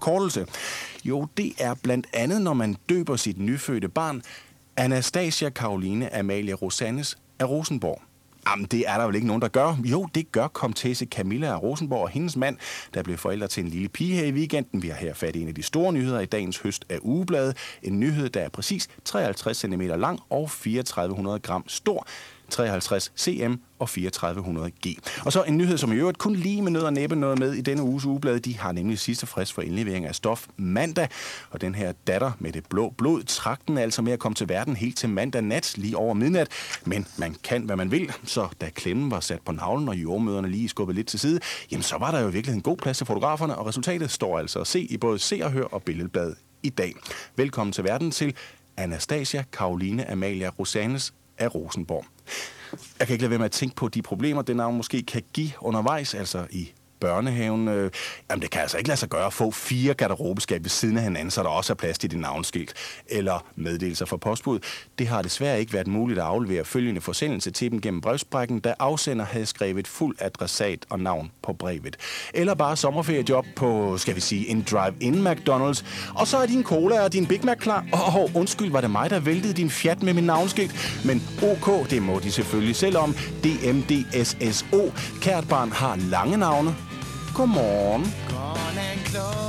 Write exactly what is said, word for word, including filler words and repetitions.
forkortelse? Jo, det er blandt andet, når man døber sit nyfødte barn, Anastasia Caroline Amalie Rosannes af Rosenborg. Jamen, det er der vel ikke nogen, der gør. Jo, det gør komtesse Camilla af Rosenborg og hendes mand, der blev forældre til en lille pige her i weekenden. Vi har her fat i en af de store nyheder i dagens høst af Ugebladet. En nyhed, der er præcis treoghalvtreds centimeter lang og fireogtredive hundrede gram stor. treoghalvtreds centimeter og fireogtredive hundrede G. Og så en nyhed, som i øvrigt kun lige med nød og næppe noget med i denne uges Ugeblad. De har nemlig sidste frist for indlevering af stof mandag. Og den her datter med det blå blod trak den altså med at komme til verden helt til mandag nat, lige over midnat. Men man kan, hvad man vil. Så da klemmen var sat på navlen, og jordmøderne lige skubbet lidt til side, jamen så var der jo virkelig en god plads til fotograferne, og resultatet står altså at se i både Se og Hør og Billedbladet i dag. Velkommen til verden til Anastasia Caroline Amalia Rosannes af Rosenborg. Jeg kan ikke lade være med at tænke på de problemer, det navn måske kan give undervejs, altså i børnehaven. Øh, jamen, det kan altså ikke lade sig gøre at få fire garderobeskab ved siden af hinanden, så der også er plads til dit navnskilt eller meddelelser fra postbud. Det har desværre ikke været muligt at aflevere følgende forsendelse til dem gennem brevsprækken, da afsender havde skrevet fuld adressat og navn på brevet. Eller bare sommerferiejob på, skal vi sige, en drive-in McDonald's. Og så er din cola og din Big Mac klar. Åh, oh, undskyld, var det mig, der væltede din Fiat med min navnskilt? Men ok, det må de selvfølgelig selv om. D M D S S O. Kært barn har lange navne. Godmorgen.